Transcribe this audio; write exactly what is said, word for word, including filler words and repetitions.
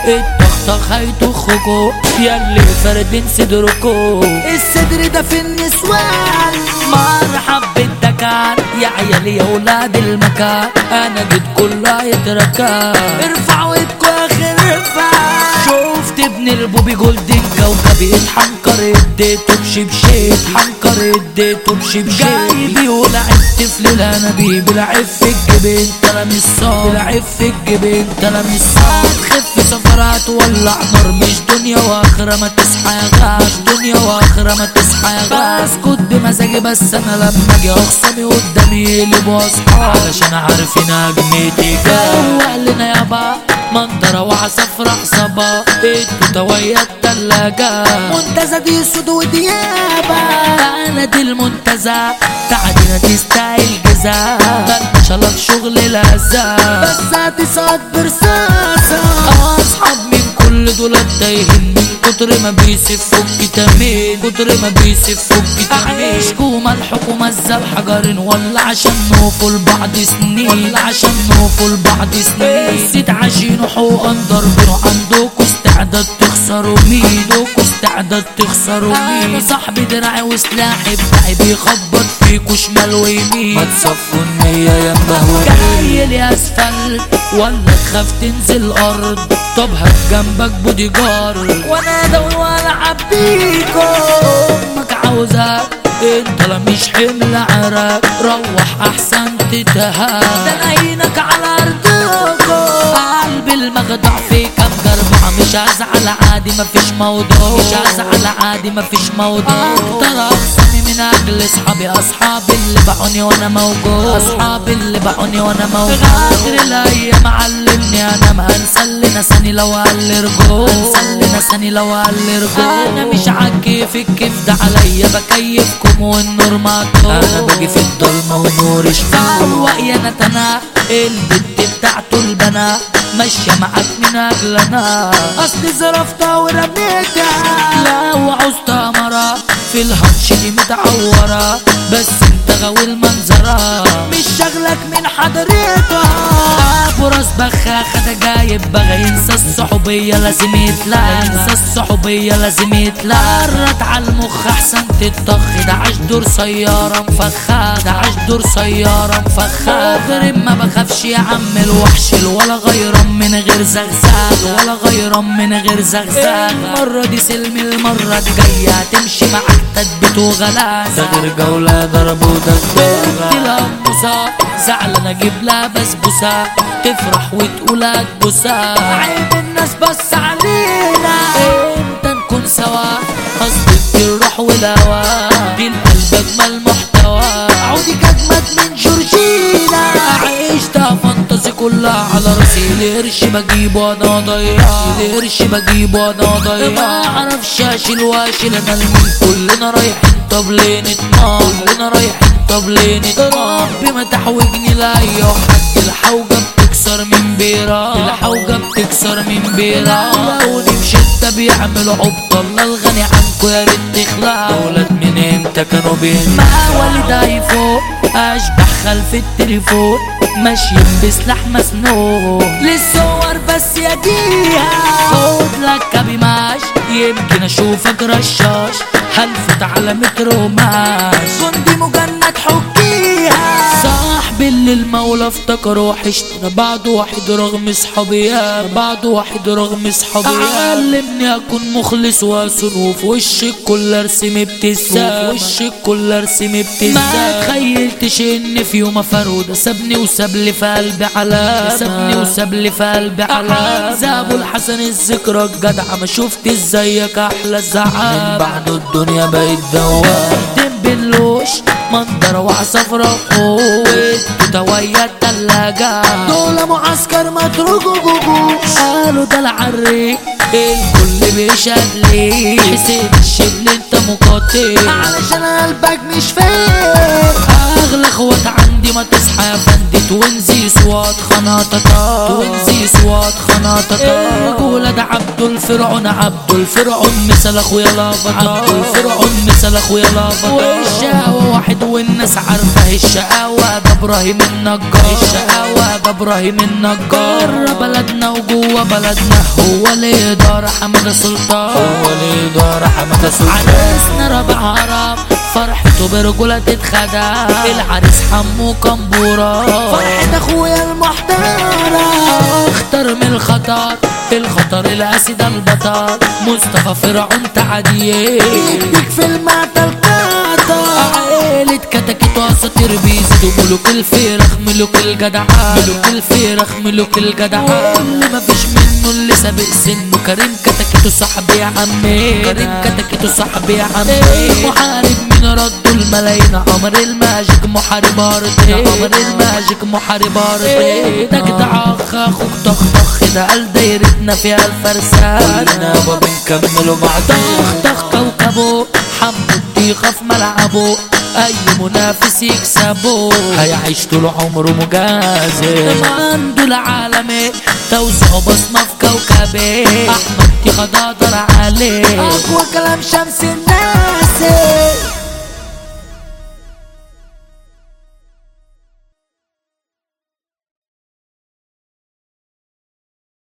الطخطخ هيطخكوا ياللي فاردين صدركوا. الصدر ده في النسوان مرحب بالدكان يا عيالي يا ولاد المكان، انا جيت كلها يتركان. ارفعوا ايدكوا يا خرفان، شفت ابن البوبي جولدن كوكبي اتحنكر اديته بشبشب، اتحنكر اديته بشبشب. جايبي ولعبت في الانابيب، لعب في الجبين ترمي الصار، لعب في الجبين ترمي الصار. تخف سفرات ولع نار، مش دنيا واخره ما تصحى يا غاب، مش دنيا واخره ما تصحى يا غاب. بسكت بمزاجي بس انا لما اجي اخصمي قدامي يقلبوا اصحاب، علشان عارفين هجمتي جوه لنا يابا منظرة وعصفرة عصابة. انتوا تويا التلاجة منتزه دي سود وديابة، انا دي المنتزه تعدينا تستاهل جزا. مالكش الا في شغل الهزا بس هتسقط برصاصة. اصحاب من كل دول تايهين من كتر ما بيسفوا الكتامين، كتر ما بيسفوا الكتامين. عيشكوا ملحكوا مزة بحجرين ولا عشان نوفوا لبعض سنين، ولا عشان نوفوا لبعض سنين. نسيت عايشين وحقوقا ضاربين، عندكوا استعداد تخسروا مين، عندكوا استعداد تخسروا مين. انا صاحبي دراعي وسلاحي بتاعي بيخبط فيكوا شمال ويمين. ما تصفوا النية يا مهوى جاي لي اسفل ولا تخاف تنزل الارض، طب هات جنبك بودي جارد وانا ادوي والعب بيكوا. امك عاوزاك انت لا مش حمل عراك، روح احسن تتهان، ده عينك على ارضكوا. قلبي المخدع في كام جربعة، مش هزعل عادي مفيش موضوع، مش هزعل عادي مفيش موضوع. اقدر اقسمي من اجل اصحابي، اصحابي اللي باعوني وانا موجود، اصحابي اللي باعوني وانا موجود. غادر الايام علمني انا ما انسى اللي نساني لو قال رجوع، انسى اللي نساني لو قال رجوع. انا مش عالكيف الكيف ده عليا بكيفكم والنور مقطوع، انا باجي في الضلمه ونور شفاع. يا نتنا البنت بتاعته البنا ماشيه معاك من اجلنا، اصلي ظرفتها ورميتها. لو عوزتها مرة في الهنش دي متعورة، بس انت غاوي المنظرة مش شغلك من حضرتها. ابو راس بخاخة ده جايب بغى ينسى الصحوبية لازم يتلغى، ينسى الصحوبية لازم يتلغى. قرت على المخ احسن تتطخ، ده عاش دور سيارة مفخة، ده عاش دور سيارة مفخة. مجرم ما بخافش يا عم الوحش، ولا غيران من غير زغزاغ، ولا غيران من غير زغزاغ. المرة دي سلم المرة الجاية هتمشي معاك تثبيت وغلاس، ده غير جولة ضرب ودغدغة. بنت القموصة زعلانة اجيب لها بسبوسة، تفرح وتقول هتبوسها. عيب الناس بص علينا امتى نكون سوا، قصدك الروح والهوا دي القلب اجمل محتوى. عودي اجمد من جورجينا، عيشتها فانتزي كلها على راسي. القرش بجيبه انا ضيع، القرش بجيبه انا ضيع. ما اعرفش اشيل واشيل انا المين، كلنا رايحين طب ليه نتمام، كلنا رايحين طب ليه نتمام. ربي ما تحوجني لاي حد، الحوجه بتكسر من بيرة، الحوجه بتكسر من بيرة. لقوني بشدة بيعملوا عبط، الله الغني عنكو يا ريت تخلع. ولاد من امتى كانوا بين مع والد ايفون، اشبح خلف التليفون ماشيين بسلاح مسنون. للصور بس يجيها خد لك كبيماش، يمكن اشوفك رشاش هلفت على مترو ماش. جندي مجند حكيها صاحبي اللي المولى افتكر وحشتنا بعد واحد رغم صحابيها، بعد واحد رغم صحابيها. علمني اكون مخلص واصون، وفي وش الكل ارسم ابتسام، وفي وش الكل ارسم ابتسام. ما تخيلتش ان في يوم فرودة سابني وساب لي في قلبي علامة، سابني وساب لي في قلبي علامة. زابوا الحسن الذكرى الجدعة ما شفت زيك احلى الزعامة، من بعده الدنيا بقت دوام. دمبلوش منظرة وعصفرة وقوت تويا التلاجة، دول معسكر متروجوجوجوش. قالوا ده العريق الكل بيشهد ليه حسين الشبل انت مقاتل علشان قلبك مش فاهم. اغلى اخوات عندي ما تصحى يا فندي توينزي صوات خناططة توينزي صوات خناططة ولاد عبد الفرعون عبد الفرعون مثل اخويا لابطة عبد الفرعون مثل اخويا لابطة والشقاوة واحد والناس عارفة الشقاوة ده ابراهيم النجار الشقاوة ده ابراهيم النجار بلدنا وجوه بلدنا هو الإدارة حمادة سلطان هو الإدارة حمادة سلطان عريسنا ربع عرب فرحته برجولة تتخدع العريس حمو كمبورة فرحة اخويا المحترم اختار من الخطر الخطر الاسد البطل مصطفى فرعون تعديه يديك في المعتل قطر عيلة كتاكيت واساطير بيزيدوا ملوك الفرخ ملوك الجدعان ملوك الفرخ ملوك الجدعان اللي مفيش منه اللي سابق سنه كريم كتاكيتو صاحبي يا عمي كريم كتاكيتو صاحبي يا عمي محارب من ردوا الملايين عمر الماجيك محارب ارضي عمر الماجيك محارب ارضي تجدع اخ اخوك طخ طخ ده قال دايرتنا فيها الفرسان كلنا بنكملوا مع طخ طخ كوكبه حمو الطيخة في ملعبه اي منافس يكسبه هيعيش طول عمره مجازف عنده العالمي توزيع بصمة في كوكبه احمد طيخة ده قدر عليه اقوى كلام شمس الناس.